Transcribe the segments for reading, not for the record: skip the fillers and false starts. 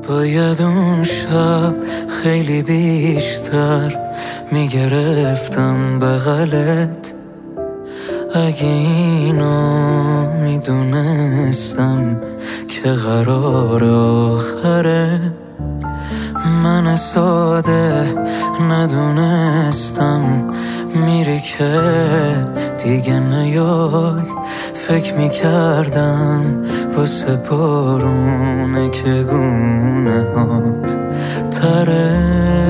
باید اون شب خیلی بیشتر میگرفتم بغلت. اگه اینو میدونستم که قرار آخره، من ساده ندونستم میری که دیگه نیای. فکر میکردم واسه بارونه که گونه هات تره.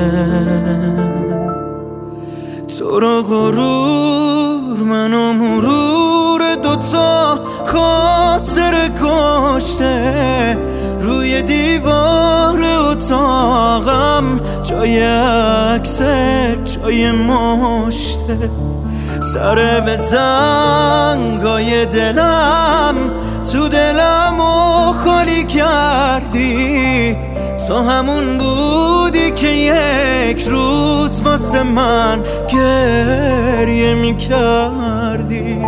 تو را غرور منو مرور دوتا خاطر کشته. روی دیوار اتاقم جای عکست جای مشته. سر به زنگای دلم تو دلمو خالی کردی. تو همون بودی که یک روز واسه من گریه میکردی.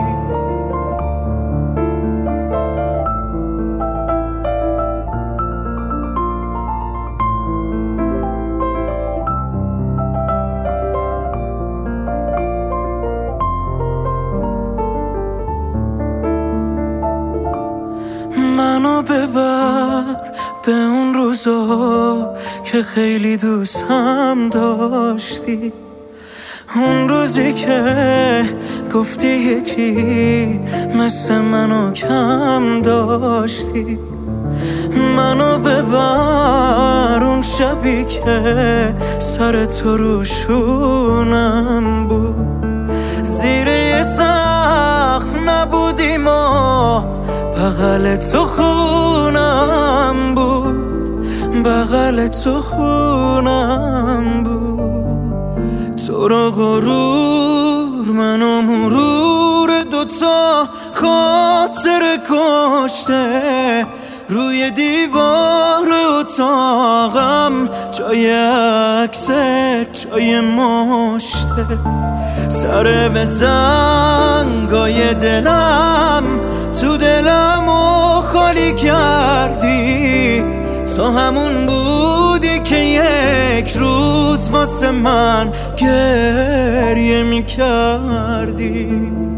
منو ببر به اون روزا که خیلی دوستم داشتی. اون روزی که گفتی یکی مثل منو کم داشتی. منو ببر اون شبی که سر تو روشونم بود. زیر یه سقف نبودیم و بغل تو خونم بود. بغل تو خونم بود. تو را غرور منو مرور دوتا خاطر کشته. روی دیوار اتاقم جای عکست جای مشته. سر به زنگای دلم تو دلمو خالی کردی. تو همون بودی که یک روز واسه من گریه میکردی.